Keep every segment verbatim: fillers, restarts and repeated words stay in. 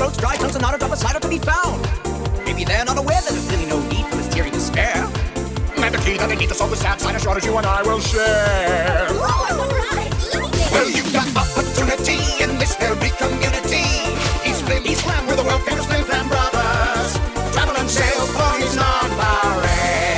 notes, dry tongues, and not a drop of cider to be found. Maybe they're not aware that there's really no need for this teary despair. And the key that they need to solve the sad cider shortage you and I will share. Oh, all right. Well, you've got opportunity in this very community. East Flim, East Flam, we're the world famous Flim Flam brothers. Travel and sales, ponies, non-parade.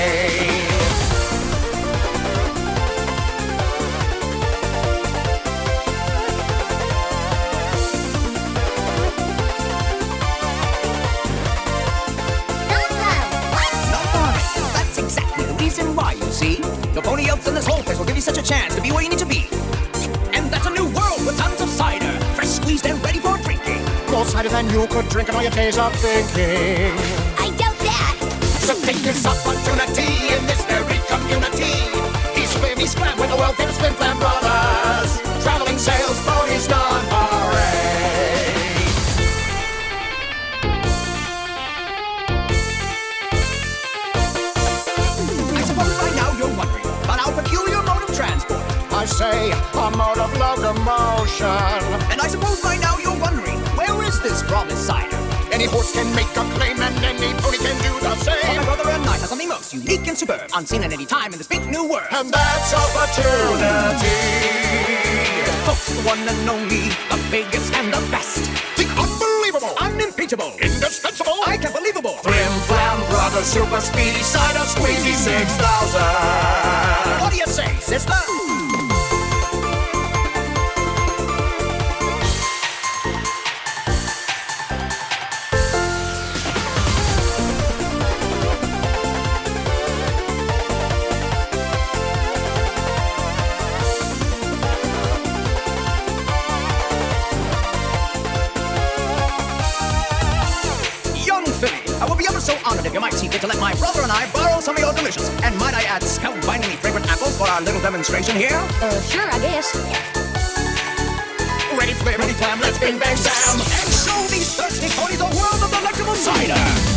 That's exactly the reason why, you see. The pony elves in this whole place will give you such a chance to be where you need to be. And that's a new world with tons of cider, fresh squeezed and ready for drinking. More cider than you could drink in all your days of thinking. I doubt that. So take this opportunity in this very community. East Flim, East Flam, with the world famous Flim Flam brothers. Traveling sales, ponies, non-parade. I suppose by now you're wondering about our peculiar mode of transport. I say, a mode of locomotion. And I suppose by now you're wondering, where is this promised cider? Any horse can make a claim and any pony can do the Well, same. my brother and I have something most unique and superb, unseen at any time in this big new world. And that's opportunity. Folks, the one and only, the biggest and the best. The unbelievable, Unimpeachable. indispensable, I can't believable. Flim Flam Brothers Super Speedy Cider Squeezy six thousand. What do you say, sister? Young Philly, I would be ever so honored if you might see fit to let my brother and I borrow some of your delicious, and might I add, spellbindingly fragrant apples for our little demonstration here? Uh, sure, I guess. Ready Flim, ready Flam, let's bing bang Sam. And show these thirsty ponies a world of delectable cider!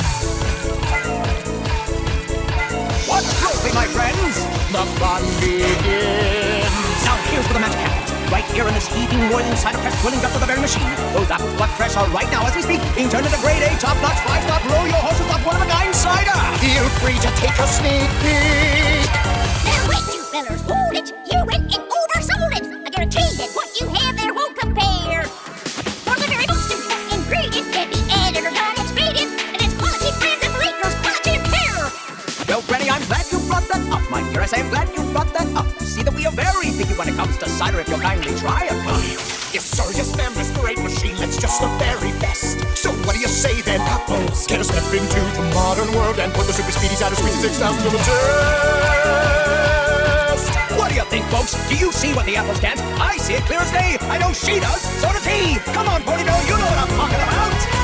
Watch closely, my friends! The fun begins. Now here's where the magic happens. Right here in this heaving, boiling cider press drilling depth of the very machine. Those apples plucked fresh are right now, as we speak, being turned into grade A, top-notch, five-star, blow your horses off one-of-a-kind cider! Feel free to take a sneak peek. Now wait, you fellers, hold it. You went and oversold it. I guarantee that what you have there won't compare. For the very most important ingredient can be added or done expedient, and it's quality brands and Malikos quality and care. Well, Granny, I'm glad you brought that up, my dear. I say I'm glad you brought that up. See that we are very picky when it comes to cider if you'll kindly try it. Yes, sir, yes, ma'am, this great machine, that's just the very best. So what do you say then, apples? Get a step into the modern world and put the Super Speedy Cider Squeezy six thousand to the test. What do you think, folks? Do you see what the apples can't? I see it clear as day. I know she does. So does he. Come on, Pony Bill, you know what I'm talking about.